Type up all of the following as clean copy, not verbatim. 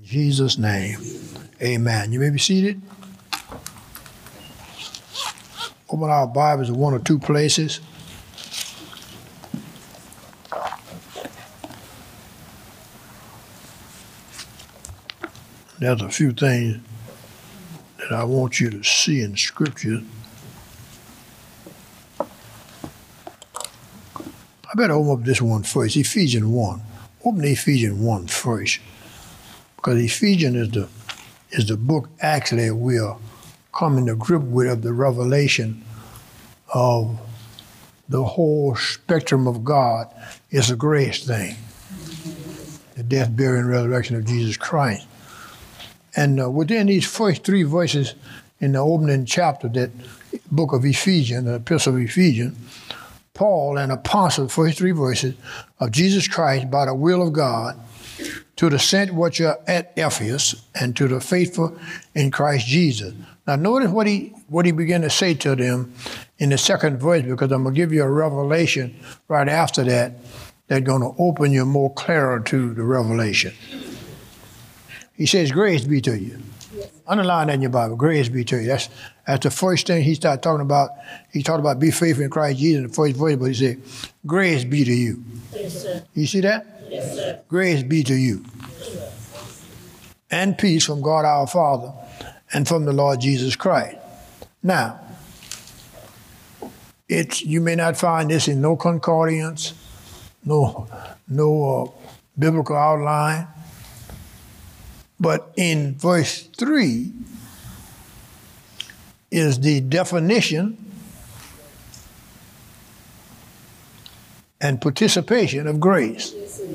Jesus' name, amen. You may be seated. Open our Bibles to one or two places. There's a few things that I want you to see in Scripture. I better open up this one first, Ephesians 1. Open Ephesians 1 first. Because Ephesians is the book actually we are coming to grip with of the revelation of the whole spectrum of God. It's a grace thing. The death, burial, and resurrection of Jesus Christ. And within these first three verses in the opening chapter, that book of Ephesians, the epistle of Ephesians, Paul, an apostle, first three verses, of Jesus Christ by the will of God, to the saints which are at Ephesus, and to the faithful in Christ Jesus. Now notice what he began to say to them in the second verse, because I'm going to give you a revelation right after that that's going to open you more clearer to the revelation. He says, grace be to you. Yes. Underline that in your Bible, grace be to you. That's the first thing he started talking about. He talked about be faithful in Christ Jesus in the first verse, but he said, grace be to you. Yes, sir. You see that? Yes, sir. Grace be to you. And peace from God our Father and from the Lord Jesus Christ. Now, you may not find this in no concordance, no biblical outline, but in verse 3 is the definition and participation of grace.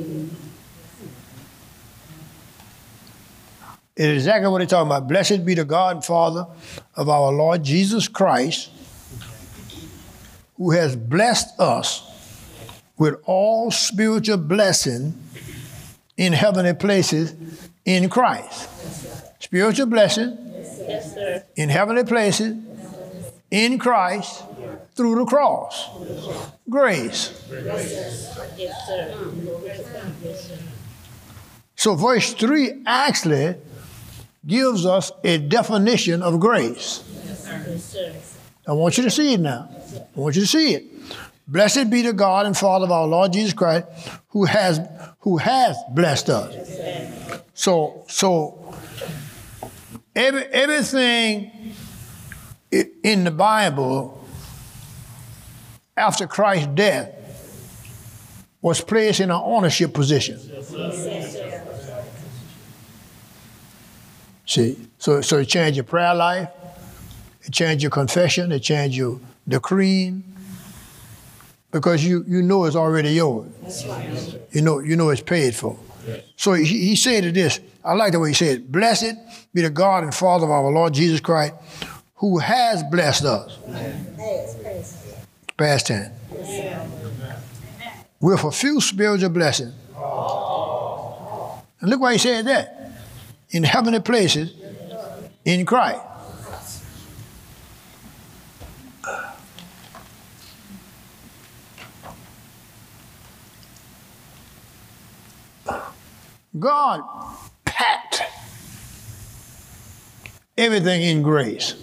It is exactly what he's talking about. Blessed be the God and Father of our Lord Jesus Christ, who has blessed us with all spiritual blessing in heavenly places in Christ. Spiritual blessing in heavenly places in Christ through the cross. Grace. So verse 3 actually gives us a definition of grace. I want you to see it now. I want you to see it. Blessed be the God and Father of our Lord Jesus Christ, who has blessed us. So everything in the Bible after Christ's death was placed in an ownership position. See, so it changed your prayer life, it changed your confession, it changed your decreeing, because you know it's already yours. That's right. You know it's paid for. Yes. So he said this, I like the way he said, blessed be the God and Father of our Lord Jesus Christ, who has blessed us. Past tense. With a few spiritual blessings. And look why he said that. In heavenly places in Christ. God packed everything in grace.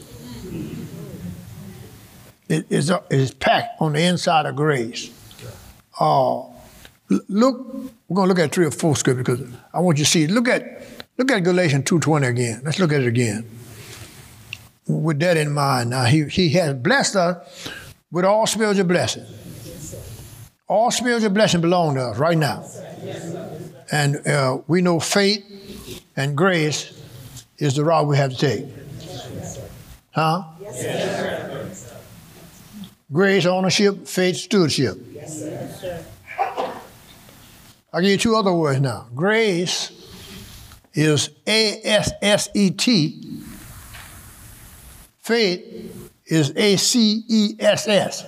It is packed on the inside of grace. Look, we're going to look at 3 or 4 scriptures because I want you to see. Look at Galatians 2:20 again. Let's look at it again. With that in mind, now he has blessed us with all spiritual blessings. All spiritual blessings belong to us right now. And we know faith and grace is the route we have to take. Huh? Yes, grace, ownership, faith, stewardship. Yes, sir. I'll give you 2 other words now. Grace is A-S-S-E-T. Faith is A-C-E-S-S.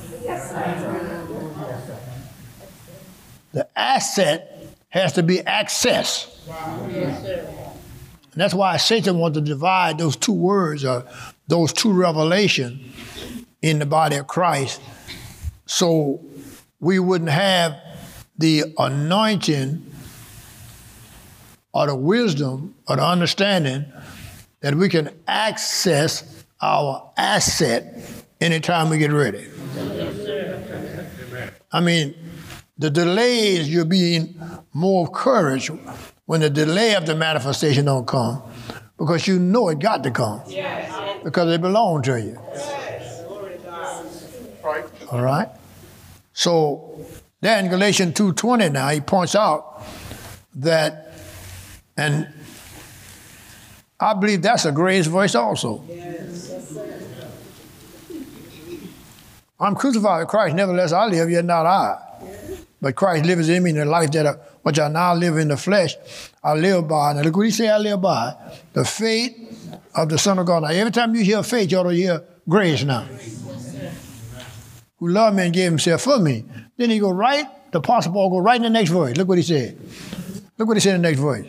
The asset has to be access. And that's why Satan wants to divide those 2 words or those 2 revelations in the body of Christ so we wouldn't have the anointing or the wisdom or the understanding that we can access our asset anytime we get ready. I mean, the delays, you're being more courage when the delay of the manifestation don't come, because you know it got to come, because it belongs to you. All right? So there in Galatians 2:20 now, he points out that, and I believe that's a grace voice also. I'm crucified with Christ, nevertheless I live, yet not I. But Christ lives in me, in the life which I now live in the flesh, I live by. Now look what he say I live by. The faith of the Son of God. Now every time you hear faith, you ought to hear grace now. Who loved me and gave himself for me. Then he go right, the Apostle Paul go right in the next verse. Look what he said. Look what he said in the next verse.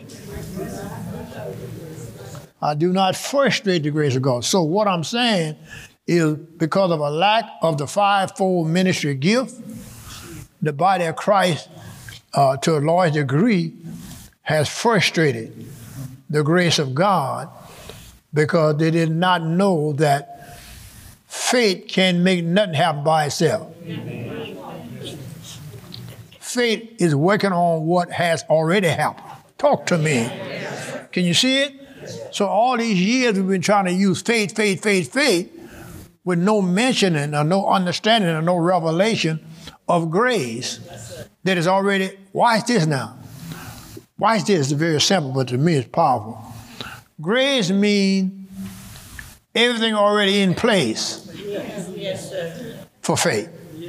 I do not frustrate the grace of God. So what I'm saying is, because of a lack of the fivefold ministry gift, the body of Christ, to a large degree, has frustrated the grace of God, because they did not know that faith can make nothing happen by itself. Faith is working on what has already happened. Talk to me. Can you see it? So all these years we've been trying to use faith, with no mentioning or no understanding or no revelation of grace that is already, watch this now. Watch this, it's very simple, but to me it's powerful. Grace means everything already in place for faith.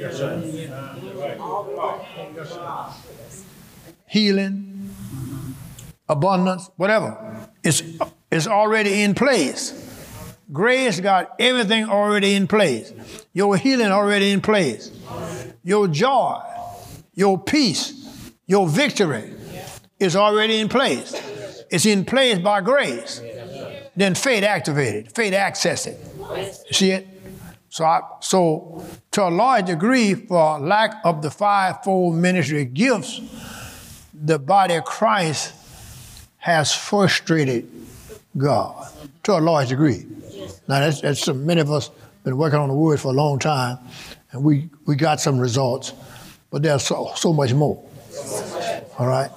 Healing, abundance, whatever. It's already in place. Grace got everything already in place. Your healing already in place. Your joy, your peace, your victory is already in place. It's in place by grace. Then faith activated. Faith accessed it. You see it? So to a large degree, for lack of the fivefold ministry gifts, the body of Christ has frustrated God to a large degree. Now, that's many of us been working on the word for a long time, and we got some results, but there's so much more. All right?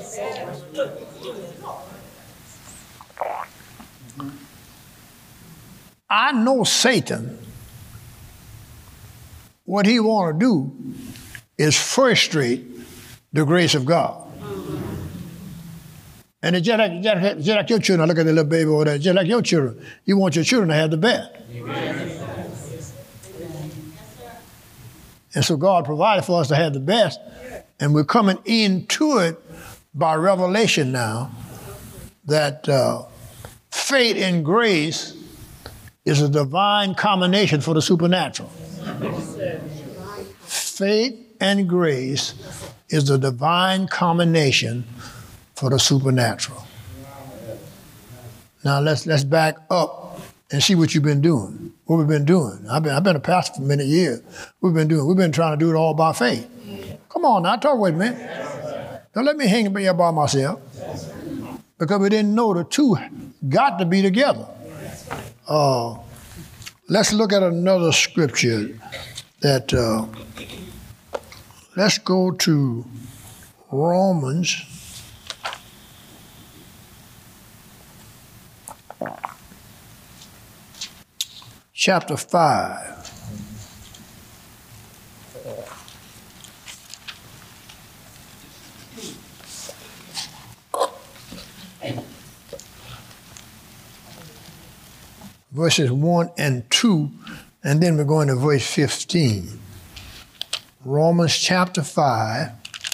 I know Satan, what he want to do is frustrate the grace of God. And it's just like your children. I look at the little baby over there. Just like your children. You want your children to have the best. And so God provided for us to have the best. And we're coming into it by revelation now that faith and grace is a divine combination for the supernatural. Faith and grace is the divine combination for the supernatural. Now let's back up and see what you've been doing. What we've been doing. I've been a pastor for many years. We've been trying to do it all by faith. Come on now, talk with me. Don't let me hang here by myself. Because we didn't know the two got to be together. Let's look at another scripture that let's go to Romans chapter 5. Verses 1 and 2, and then we're going to verse 15. Romans chapter 5,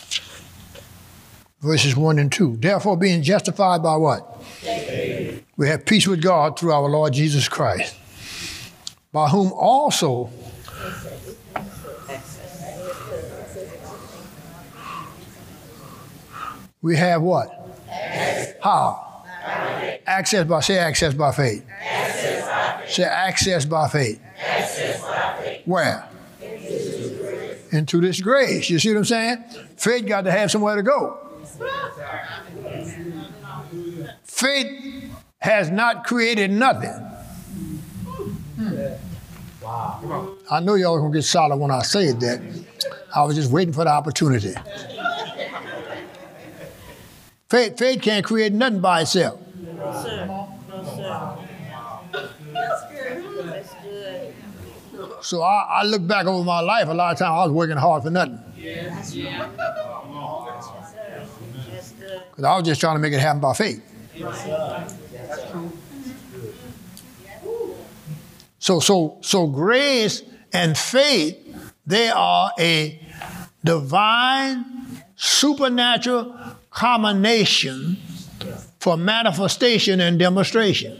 verses 1 and 2. Therefore, being justified by what? Faith. We have peace with God through our Lord Jesus Christ, by whom also we have what? How? Access by, say access by faith. Access by faith. Say access by faith. Access by faith. Where? Into this grace. You see what I'm saying? Faith got to have somewhere to go. faith has not created nothing. Wow. I know y'all gonna get solid when I say that. I was just waiting for the opportunity. Faith can't create nothing by itself. No, sir. No, sir. That's good. That's good. So I look back over my life, a lot of times I was working hard for nothing. That's good. Because I was just trying to make it happen by faith. So grace and faith, they are a divine, supernatural combination for manifestation and demonstration.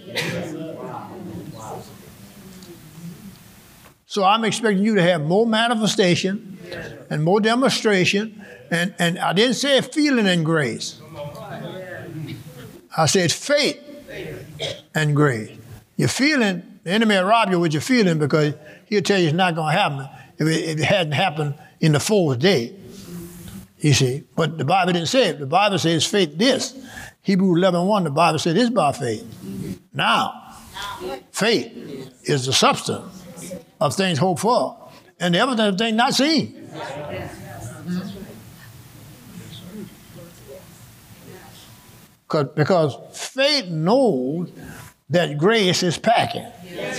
So I'm expecting you to have more manifestation and more demonstration. And I didn't say feeling and grace. I said faith and grace. Your feeling, the enemy will rob you with your feeling because he'll tell you it's not going to happen if it hadn't happened in the fourth day. You see, but the Bible didn't say it. The Bible says faith this. Hebrews 11:1, the Bible said this by faith. Now, faith is the substance of things hoped for and the evidence of things not seen. Because faith knows that grace is packing.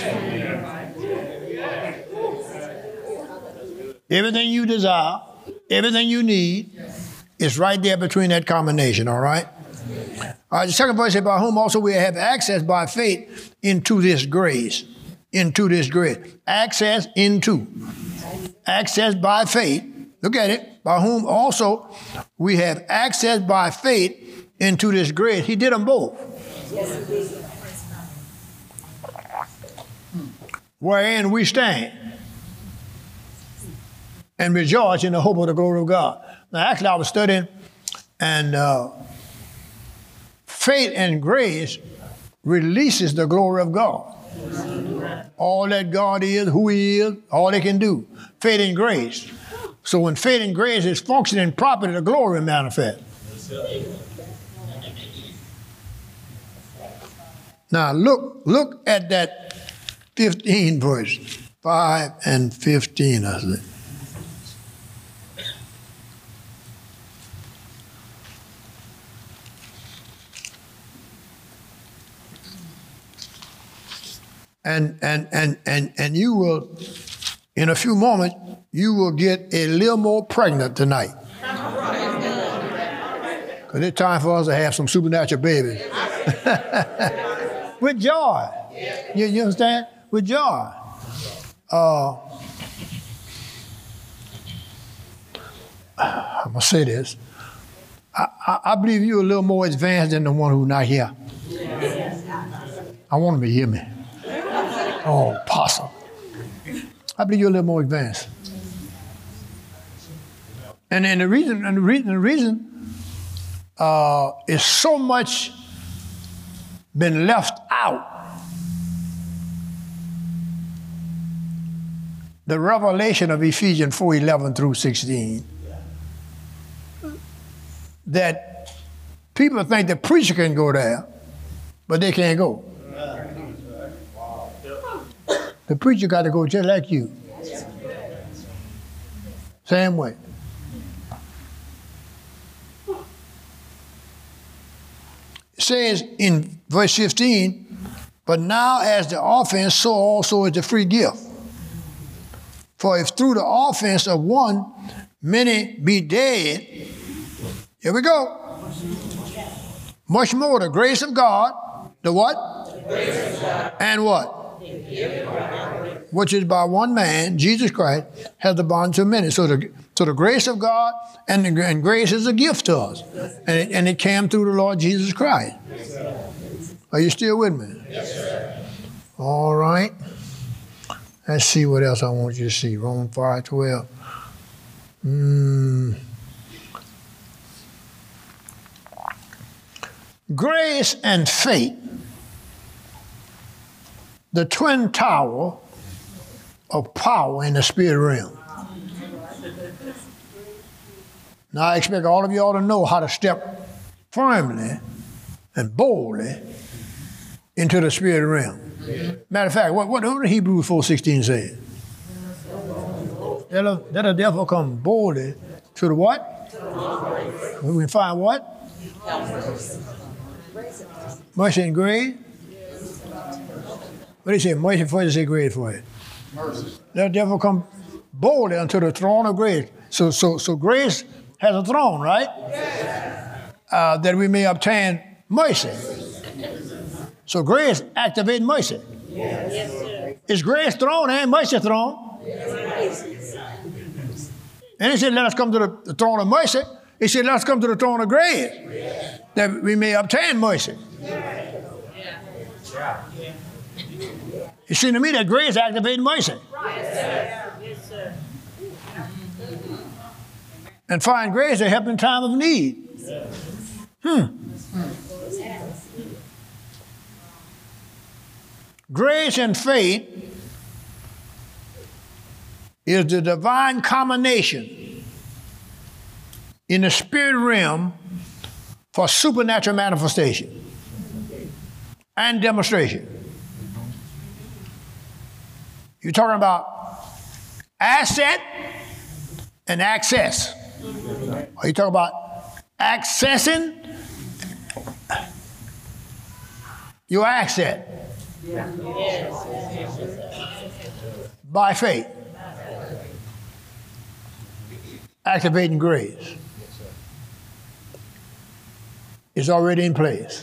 Everything you desire, everything you need is right there between that combination, all right? All right, the second verse says, by whom also we have access by faith into this grace. Into this grace. Access into. Access by faith. Look at it. By whom also we have access by faith into this grace. He did them both. Wherein we stand and rejoice in the hope of the glory of God. Now, actually, I was studying, and faith and grace releases the glory of God. All that God is, who He is, all they can do. Faith and grace. So when faith and grace is functioning properly, the glory manifests. Now look at that 15 verse, 5 and 15, I think. And you will, in a few moments, you will get a little more pregnant tonight. Because it's time for us to have some supernatural babies. With joy. You understand? With joy. I'm going to say this. I believe you're a little more advanced than the one who's not here. I want them to hear me. Oh, apostle. I believe you're a little more advanced. And then the reason is so much been left out. The revelation of Ephesians 4:11 through 16. That people think the preacher can go there, but they can't go. The preacher got to go just like you. Same way. It says in verse 15, but now as the offense, so also is the free gift. For if through the offense of one, many be dead, here we go. Much more the grace of God, the what? The grace of God. And what? Which is by one man, Jesus Christ, has the bond to many. So the grace of God and grace is a gift to us. And it came through the Lord Jesus Christ. Yes, are you still with me? Yes, sir. All right. Let's see what else I want you to see. Romans 5:12. Grace and faith, the twin tower of power in the spirit realm. Now I expect all of y'all to know how to step firmly and boldly into the spirit realm. Matter of fact, what did Hebrews 4:16 say? Let us therefore come boldly to the what? We can find what? Mercy and grace. What do you say? Mercy for you, say grace for you. Mercy. Let us therefore come boldly unto the throne of grace. So grace has a throne, right? That we may obtain mercy. So grace activates mercy. Yes, sir. It's grace throne and mercy throne. Yes. And he said, let us come to the throne of mercy. He said, let us come to the throne of grace that we may obtain mercy. It seems to me that grace activates mercy. Yes, sir. And find grace to help in time of need. Grace and faith is the divine combination in the spirit realm for supernatural manifestation and demonstration. You're talking about asset and access. Are you talking about accessing your asset by faith? Activating grace is already in place.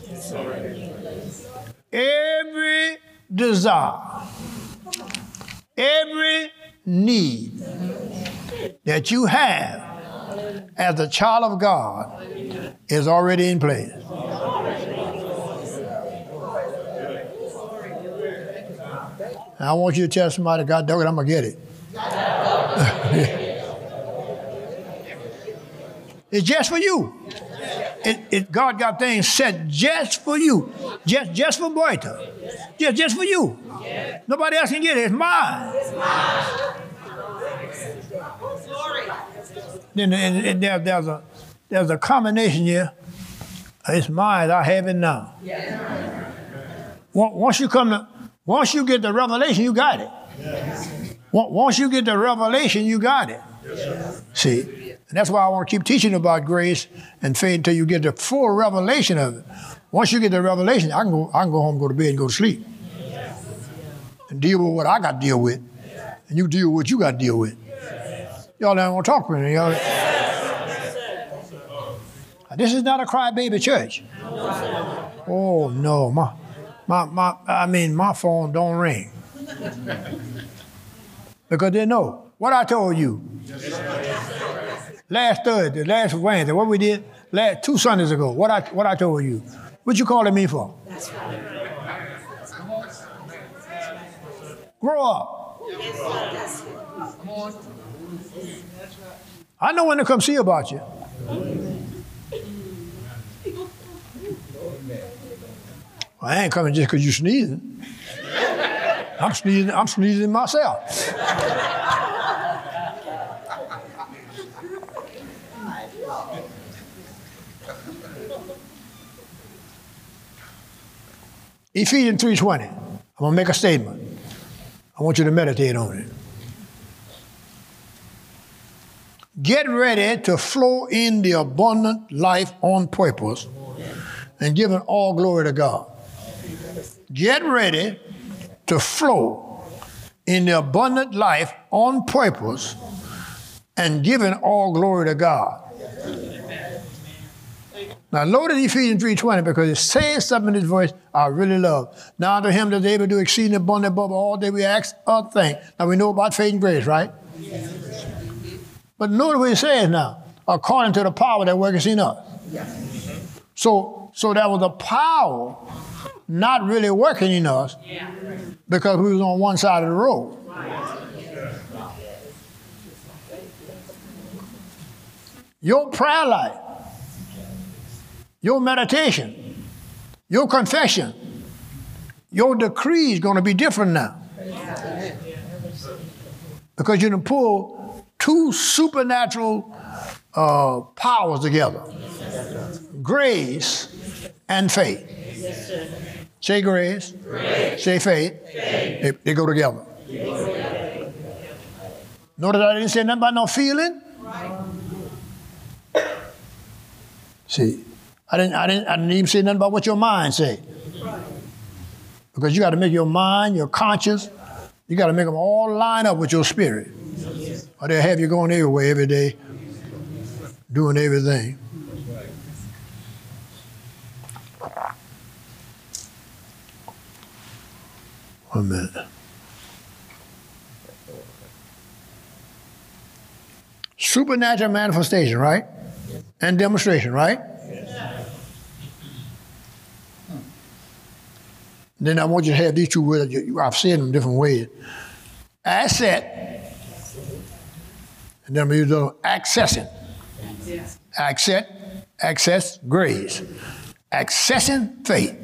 Every desire, every need that you have as a child of God is already in place. I want you to tell somebody, God dog it, I'm going to get it. It's just for you. God got things set just for you. Just for Boita. Just for you. Nobody else can get it. It's mine. Then there's a combination here. It's mine. I have it now. Once you get the revelation, you got it. Once you get the revelation, you got it. See? And that's why I want to keep teaching about grace and faith until you get the full revelation of it. Once you get the revelation, I can go home, go to bed, and go to sleep. And deal with what I got to deal with. And you deal with what you got to deal with. Y'all don't want to talk with me. Y'all. This is not a crybaby church. Oh, no. My phone don't ring. Because they know. What I told you. Last Thursday, last Wednesday, what we did 2 Sundays ago, what I told you. What you calling me for? That's right. Grow up. I know when to come see about you. I ain't coming just because you sneezing. I'm sneezing myself. Ephesians 3:20. I'm going to make a statement. I want you to meditate on it. Get ready to flow in the abundant life on purpose and giving all glory to God. Get ready to flow in the abundant life on purpose and giving all glory to God. Now, loaded Ephesians 3:20 because it says something in this verse I really love. Now to him that's able to do exceeding abundantly above all that we ask or think. Now we know about faith and grace, right? Yes. But notice what it says now. According to the power that works in us. Yes. So there was a power not really working in us because we was on one side of the road. Your prayer life, your meditation, your confession, your decree is going to be different now. Because you can pull 2 supernatural powers together. Grace and faith. Yes, sir. Say grace. Say faith. They go together. Notice I didn't say nothing about no feeling. See, I didn't even say nothing about what your mind say. Because you got to make your mind, your conscience, you got to make them all line up with your spirit. Or they'll have you going everywhere every day, doing everything. One minute. Supernatural manifestation, right? And demonstration, right? Then I want you to have these two words. I've said them different ways. Asset. And then I'm going to use the other one, accessing. Access, grace. Accessing faith.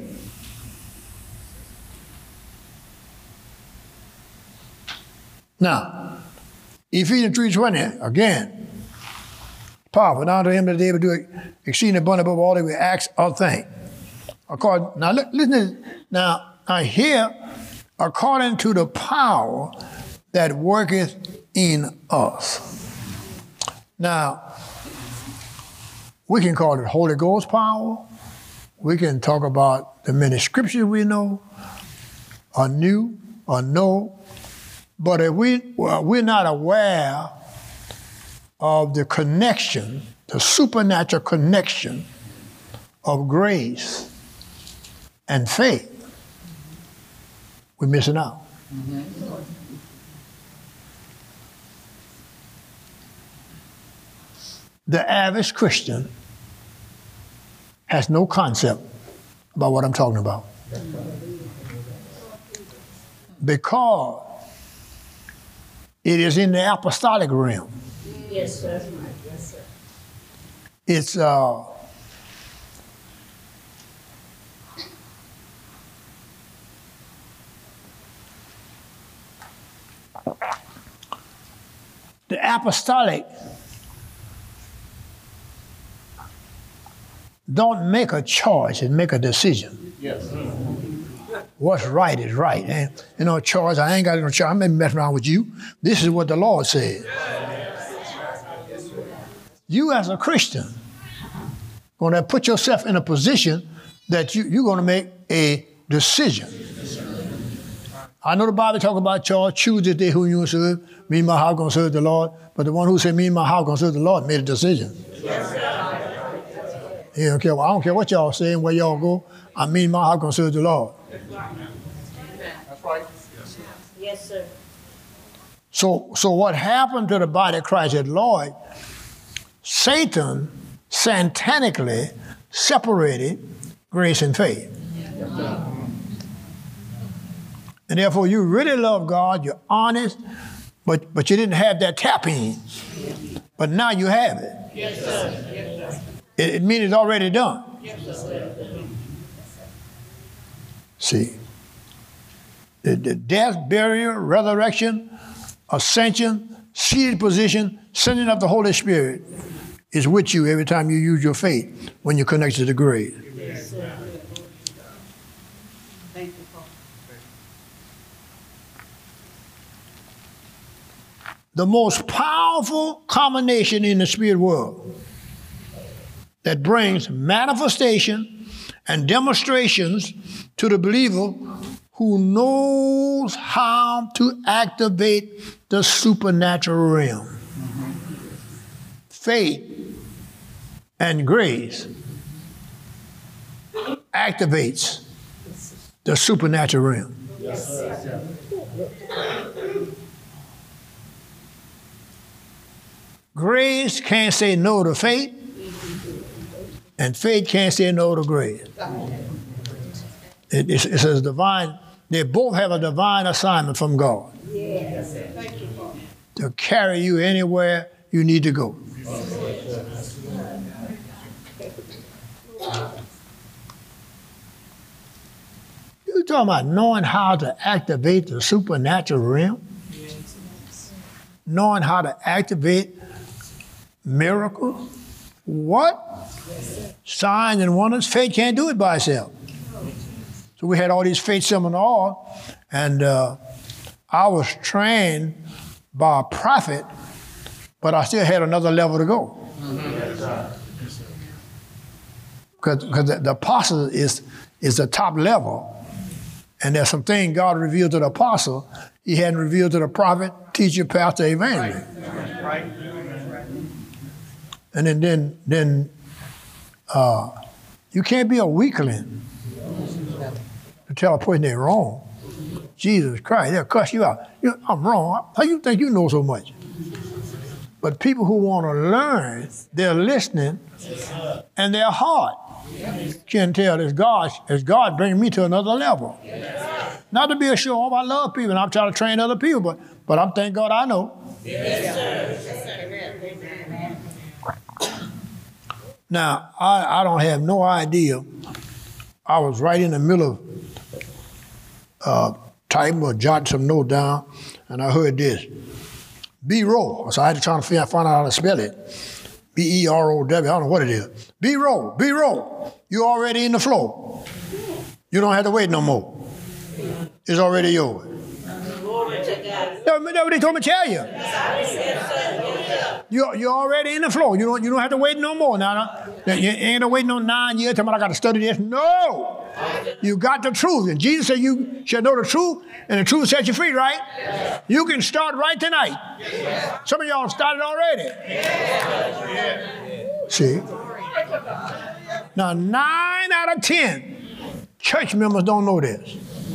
Now, Ephesians 3:20, again, powerful. Now to him that is able to do exceeding abundantly above all that we ask or think. Now listen to this. Now here, according to the power that worketh in us. Now, we can call it Holy Ghost power. We can talk about the many scriptures we know, or knew, or know. But if we're not aware of the connection, the supernatural connection of grace and faith, we're missing out. The average Christian has no concept about what I'm talking about. Because it is in the apostolic realm. Yes, sir. Yes, sir. It's the apostolic don't make a choice and make a decision. Yes. What's right is right. And no choice, I ain't got no choice. I'm not messing around with you. This is what the Lord said. You as a Christian going to put yourself in a position that you're going to make a decision. I know the Bible talk about choice, choose this day who you want to serve. Me and my house going to serve the Lord. But the one who said me and my house going to serve the Lord made a decision. He don't care. I don't care what y'all saying, where y'all go. I mean my house going to serve the Lord. That's right. Yes, sir. So what happened to the body of Christ at Lloyd? Satan satanically separated grace and faith. And therefore you really love God, you're honest, but you didn't have that tap in. But now you have it. Yes, sir. Yes, sir. It means it's already done. Yes, sir. See, the death, burial, resurrection, ascension, seated position, sending of the Holy Spirit is with you every time you use your faith when you connect to the grave. Yes, sir. Thank you, Paul. The most powerful combination in the spirit world that brings manifestation and demonstrations to the believer who knows how to activate the supernatural realm. Faith and grace activates the supernatural realm. Grace can't say no to faith, and faith can't say no to grace. It's a divine, they both have a divine assignment from God. Yes. Thank you, Paul. To carry you anywhere you need to go. You're talking about knowing how to activate the supernatural realm? Knowing how to activate miracles? What? Signs and wonders, faith can't do it by itself. So we had all these faith seminars, and I was trained by a prophet, but I still had another level to go. Because the apostle is the top level, and there's some things God revealed to the apostle he hadn't revealed to the prophet, teacher, pastor, evangelist. Right. And then you can't be a weakling to tell a person they're wrong. Jesus Christ, they'll cuss you out. I'm wrong. How you think you know so much? But people who want to learn, they're listening, and their heart can tell it's God bringing me to another level. Not to be a show off. I love people, and I'm trying to train other people, but I'm thank God I know. Now, I don't have no idea. I was right in the middle of typing or jotting some note down, and I heard this. B-roll. So I had to try to find out how to spell it. B-E-R-O-W. I don't know what it is. B-roll. B-roll. You're already in the flow. You don't have to wait no more. It's already yours. That's what they told me to tell you. You're already in the flow. You don't have to wait no more. Now, you ain't waiting no 9 years. Tell me I got to study this. No. You got the truth. And Jesus said you shall know the truth, and the truth set you free, right? You can start right tonight. Some of y'all started already. See? Now, 9 out of 10 church members don't know this.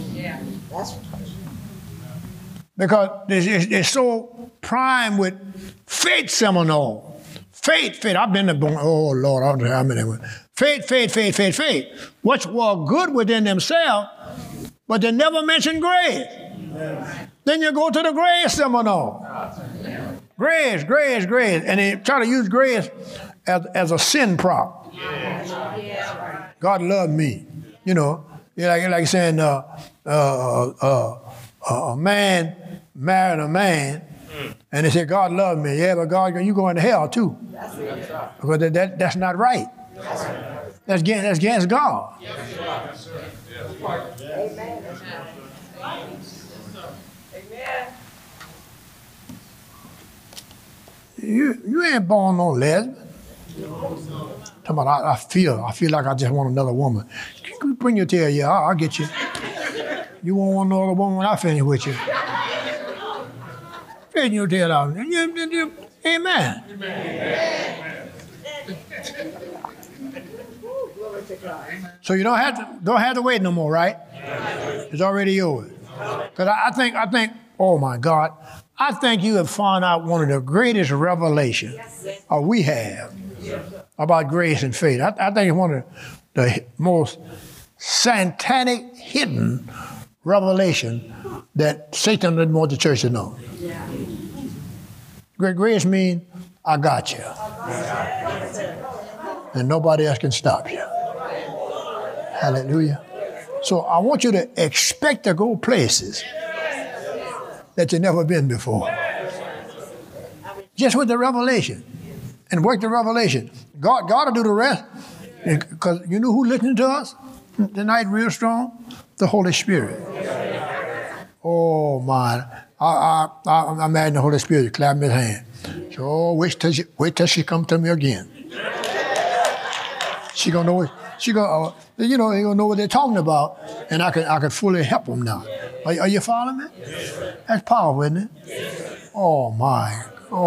Because they're so primed with faith seminar. Faith. I've been there, oh Lord, I don't know how many. Faith. Which were good within themselves, but they never mention grace. Then you go to the grace seminar. Grace. And they try to use grace as a sin prop. God loved me. You know, like saying a man married a man, and they said, God loved me. Yeah, but God, you going to hell too. Because that's not right. That's against God. Amen. You ain't born no lesbian. Talking about, I feel like I just want another woman. You bring your tail, yeah, I'll get you. You won't want no other woman when I finish with you. Straighten your tail out. Amen. So you don't have to wait no more, right? It's already yours. Because I think, oh my God, I think you have found out one of the greatest revelations we have about grace and faith. I think it's one of the most satanic, hidden revelation that Satan didn't want the church to know. Grace means I got you. And nobody else can stop you. Hallelujah. So I want you to expect to go places that you've never been before. Just with the revelation. And work the revelation. God will do the rest. Because you know who listening to us tonight real strong? The Holy Spirit. Oh my! I'm mad at the Holy Spirit. Clap his hand. So wait till she come to me again. She gonna know. She gonna they gonna know what they're talking about, and I can fully help them now. Are you following me? That's powerful, isn't it? Oh my!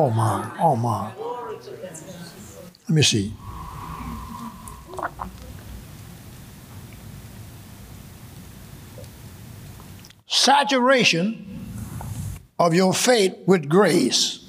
Let me see. Saturation of your faith with grace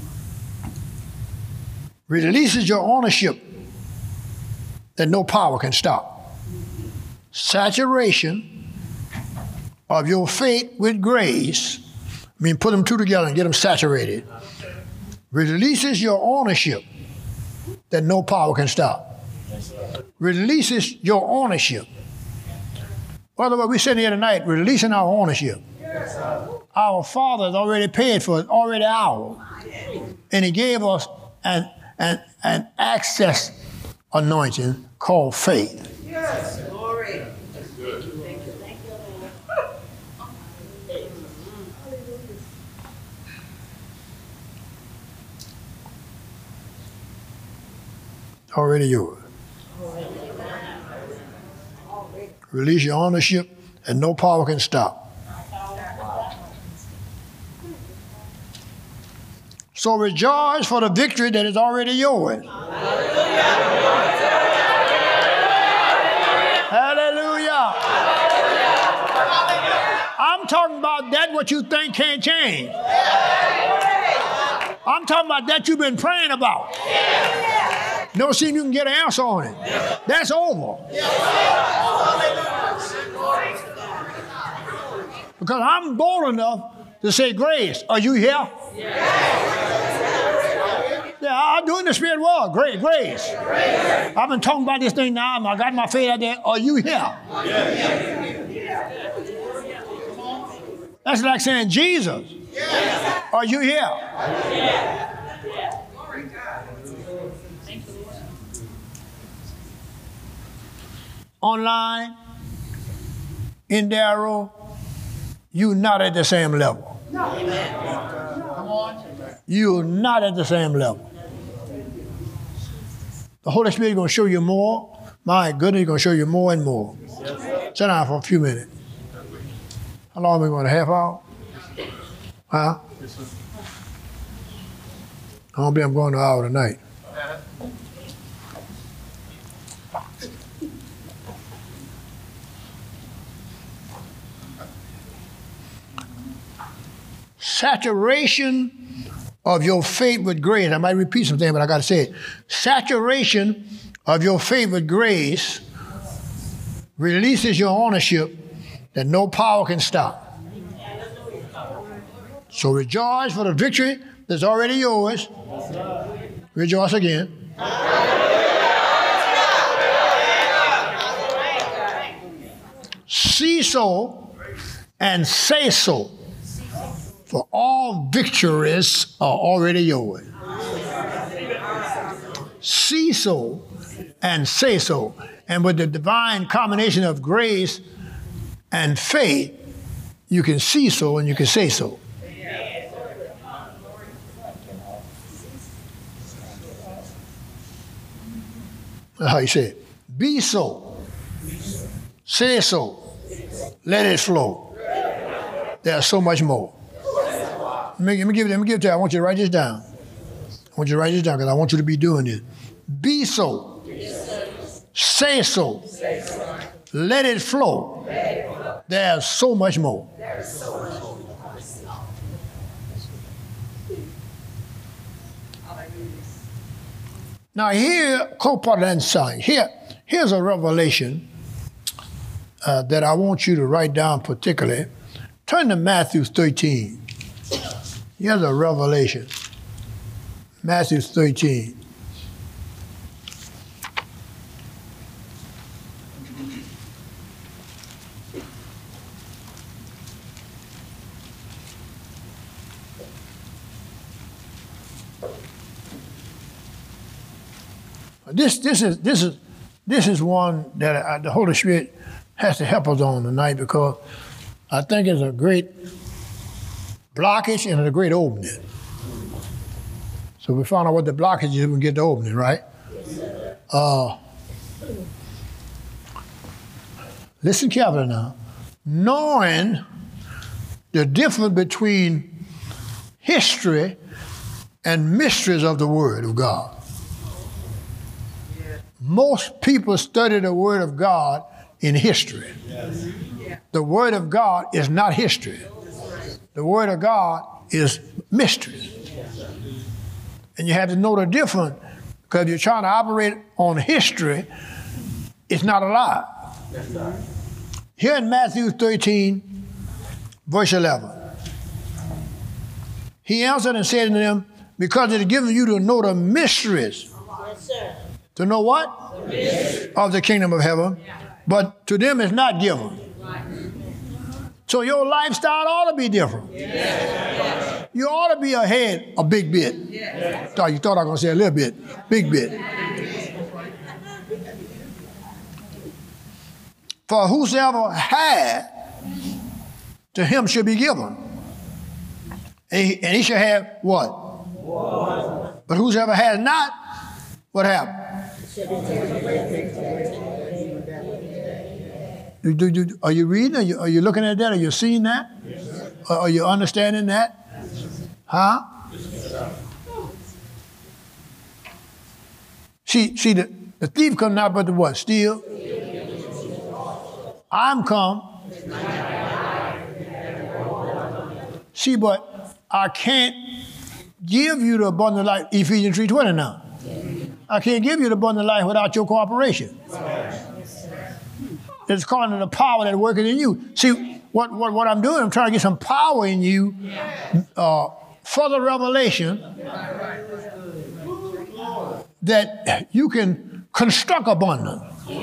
releases your ownership that no power can stop. Saturation of your faith with grace, put them two together and get them saturated, releases your ownership that no power can stop. Releases your ownership. By the way, we're sitting here tonight releasing our ownership. Our Father has already paid for it, already ours. And He gave us an access anointing called faith. Yes. Glory. Already yours. Release your ownership, and no power can stop. So rejoice for the victory that is already yours. Hallelujah. I'm talking about that what you think can't change. I'm talking about that you've been praying about. Never seen you can get an answer on it. That's over. Because I'm bold enough to say, Grace, are you here? Yeah, I'm doing the spirit world. Grace. I've been talking about this thing now. I got my faith out there. Are you here? That's like saying, Jesus, are you here? Online, in Darrow, you're not at the same level. You're not at the same level. The Holy Spirit is going to show you more. My goodness, He's going to show you more and more. Sit down for a few minutes. How long are we going? A half hour? Huh? I don't believe I'm going to an hour tonight. Saturation of your faith with grace. I might repeat something, but I got to say it. Saturation of your faith with grace releases your ownership that no power can stop. So rejoice for the victory that's already yours. Rejoice again. See so and say so. For all victories are already yours. See so and say so. And with the divine combination of grace and faith, you can see so and you can say so. That's how you say it. Be so. Say so. Let it flow. There's so much more. Let me give it to you. I want you to write this down. I want you to write this down because I want you to be doing this. Be so. Say so. Let it flow. There's so much more. Now here, co-part of that sign. Here's a revelation that I want you to write down particularly. Turn to Matthew 13. Here's a revelation. Matthew 13. This is one that the Holy Spirit has to help us on tonight because I think it's a great blockage and a great opening. So we found out what the blockage is, we can get the opening, right? Listen carefully now. Knowing the difference between history and mysteries of the Word of God. Most people study the Word of God in history. The Word of God is not history. The Word of God is mystery. And you have to know the difference because if you're trying to operate on history, it's not alive. Here in Matthew 13, verse 11, He answered and said to them, because it is given you to know the mysteries. Yes, sir. To know what? Of the kingdom of heaven. But to them it's not given. So your lifestyle ought to be different. You ought to be ahead a big bit. You thought I was going to say a little bit. Big bit. For whosoever had, to him shall be given. And he shall have what? But whosoever has not, what happened? Are you reading? Are you looking at that? Are you seeing that? Are you understanding that? Huh? See, the thief comes not but to what? Steal. I'm come. See, but I can't give you the abundant life, Ephesians 3:20 now. I can't give you the abundant life without your cooperation. It's calling the power that working in you. See, what I'm doing, I'm trying to get some power in you, further revelation, that you can construct abundance.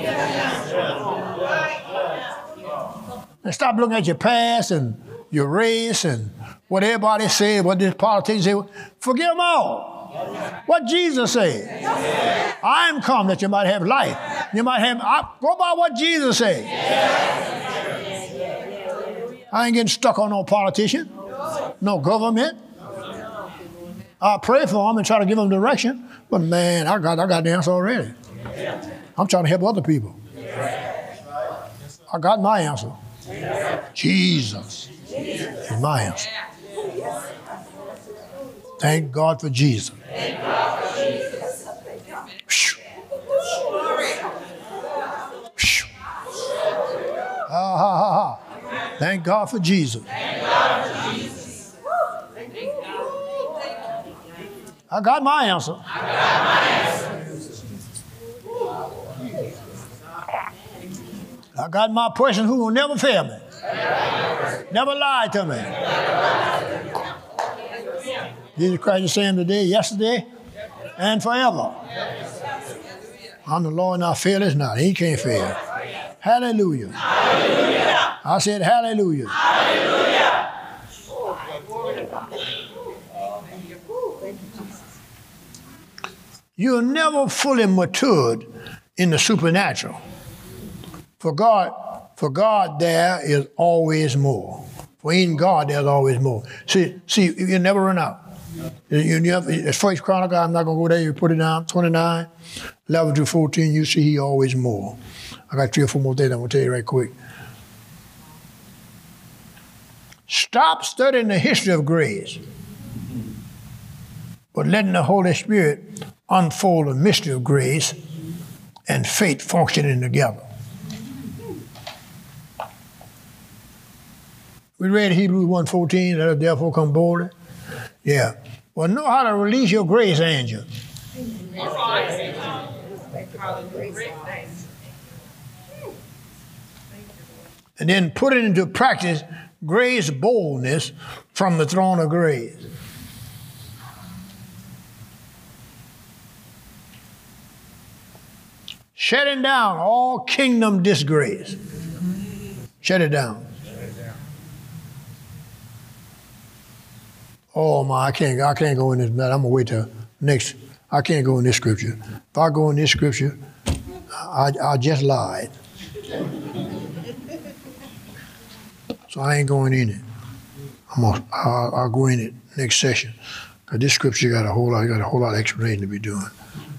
And stop looking at your past and your race and what everybody said, what this politician said. Forget them all. What Jesus said. I am come that you might have life. You might have, go by what Jesus said. I ain't getting stuck on no politician, no government. I pray for them and try to give them direction. But man, I got the answer already. I'm trying to help other people. I got my answer. Jesus is my answer. Thank God for Jesus. Ha ha ha ha. Thank God for Jesus. I got my answer. I got my person who will never fail me. Never lied to me. Jesus Christ is the same today, yesterday, and forever. I'm the Lord and I fail is not. He can't fail. Hallelujah. Hallelujah. I said hallelujah. Hallelujah. You're never fully matured in the supernatural. For God there is always more. For in God there's always more. See, you never run out. It's First Chronicle, I'm not going to go there, you put it down, 29, 11 through 14, you see he always more. I got 3 or 4 more things I'm going to tell you right quick. Stop studying the history of grace, but letting the Holy Spirit unfold the mystery of grace and faith functioning together. We read Hebrews 1:14, let us therefore come boldly. Yeah. Well, know how to release your grace, angel. And then put it into practice, grace boldness from the throne of grace. Shutting down all kingdom disgrace. Shut it down. Oh my, I can't go in this. I'm gonna wait till next. I can't go in this scripture. If I go in this scripture, I just lied. So I ain't going in it. I'll go in it next session. Cause this scripture got a whole lot of explanation to be doing.